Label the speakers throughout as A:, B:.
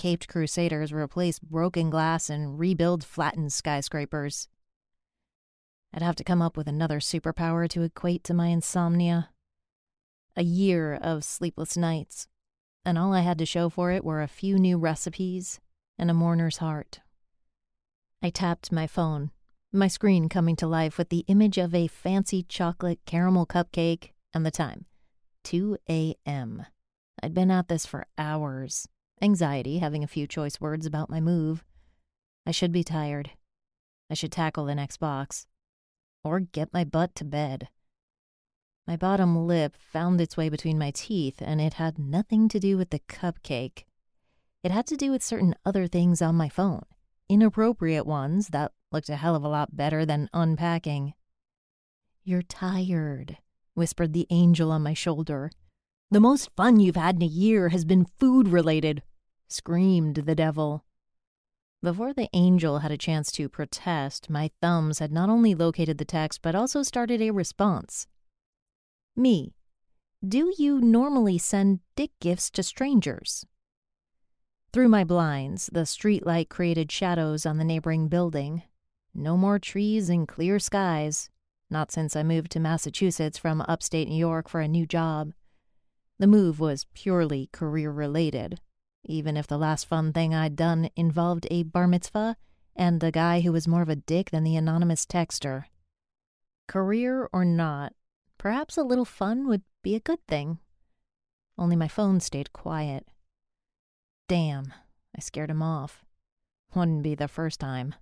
A: caped crusaders replace broken glass and rebuild flattened skyscrapers. I'd have to come up with another superpower to equate to my insomnia. A year of sleepless nights, and all I had to show for it were a few new recipes and a mourner's heart. I tapped my phone, my screen coming to life with the image of a fancy chocolate caramel cupcake and the time, 2 a.m. I'd been at this for hours, anxiety having a few choice words about my move. I should be tired. I should tackle the next box, or get my butt to bed. My bottom lip found its way between my teeth, and it had nothing to do with the cupcake. It had to do with certain other things on my phone, inappropriate ones that looked a hell of a lot better than unpacking. "You're tired," whispered the angel on my shoulder. "The most fun you've had in a year has been food-related," screamed the devil. Before the angel had a chance to protest, my thumbs had not only located the text but also started a response. "Me, do you normally send dick gifts to strangers?" Through my blinds, the streetlight created shadows on the neighboring building. No more trees and clear skies, not since I moved to Massachusetts from upstate New York for a new job. The move was purely career-related, even if the last fun thing I'd done involved a bar mitzvah and a guy who was more of a dick than the anonymous texter. Career or not, perhaps a little fun would be a good thing. Only my phone stayed quiet. Damn, I scared him off. Wouldn't be the first time.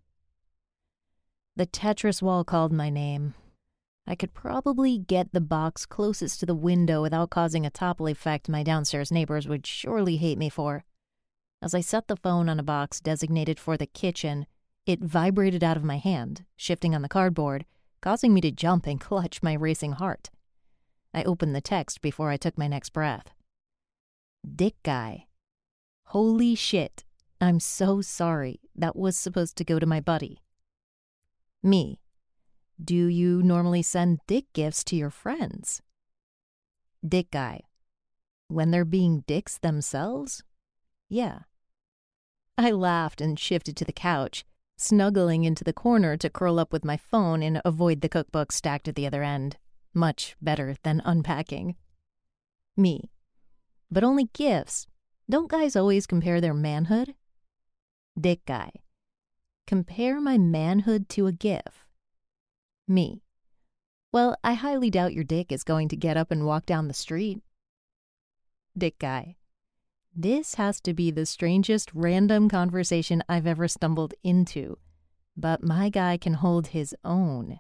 A: The Tetris wall called my name. I could probably get the box closest to the window without causing a topple effect my downstairs neighbors would surely hate me for. As I set the phone on a box designated for the kitchen, it vibrated out of my hand, shifting on the cardboard, causing me to jump and clutch my racing heart. I opened the text before I took my next breath. "Dick guy. Holy shit. I'm so sorry. That was supposed to go to my buddy." "Me. Do you normally send dick gifts to your friends?" "Dick guy. When they're being dicks themselves? Yeah." I laughed and shifted to the couch, snuggling into the corner to curl up with my phone and avoid the cookbook stacked at the other end. Much better than unpacking. "Me. But only gifts. Don't guys always compare their manhood?" "Dick guy. Compare my manhood to a gif." "Me. Well, I highly doubt your dick is going to get up and walk down the street." Dick guy. This has to be the strangest random conversation I've ever stumbled into, but my guy can hold his own.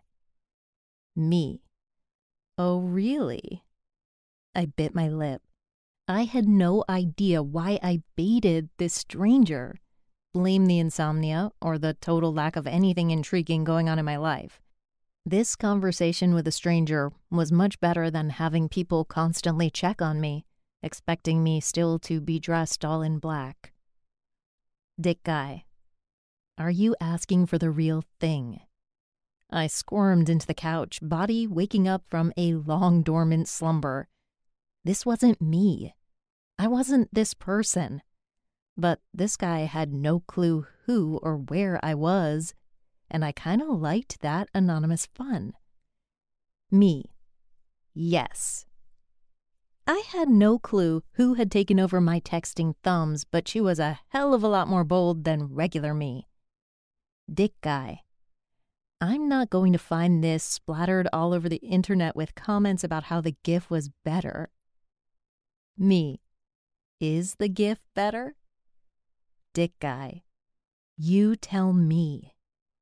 A: Me. Oh, really? I bit my lip. I had no idea why I baited this stranger. Blame the insomnia or the total lack of anything intriguing going on in my life. This conversation with a stranger was much better than having people constantly check on me, expecting me still to be dressed all in black. Dick guy. Are you asking for the real thing? I squirmed into the couch, body waking up from a long dormant slumber. This wasn't me. I wasn't this person. But this guy had no clue who or where I was, and I kind of liked that anonymous fun. Me. Yes. I had no clue who had taken over my texting thumbs, but she was a hell of a lot more bold than regular me. Dick guy. I'm not going to find this splattered all over the internet with comments about how the GIF was better. Me. Is the GIF better? Dick guy. You tell me.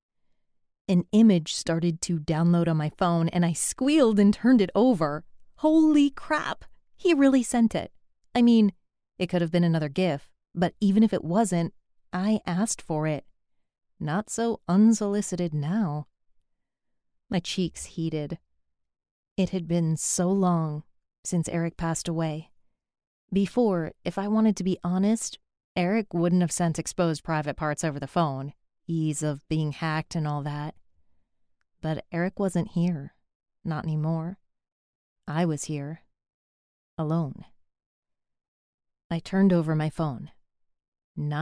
A: An image started to download on my phone, and I squealed and turned it over. Holy crap! He really sent it. I mean, it could have been another GIF, but even if it wasn't, I asked for it. Not so unsolicited now. My cheeks heated. It had been so long since Eric passed away. Before, if I wanted to be honest, Eric wouldn't have sent exposed private parts over the phone, ease of being hacked and all that. But Eric wasn't here. Not anymore. I was here. Alone. I turned over my phone. Not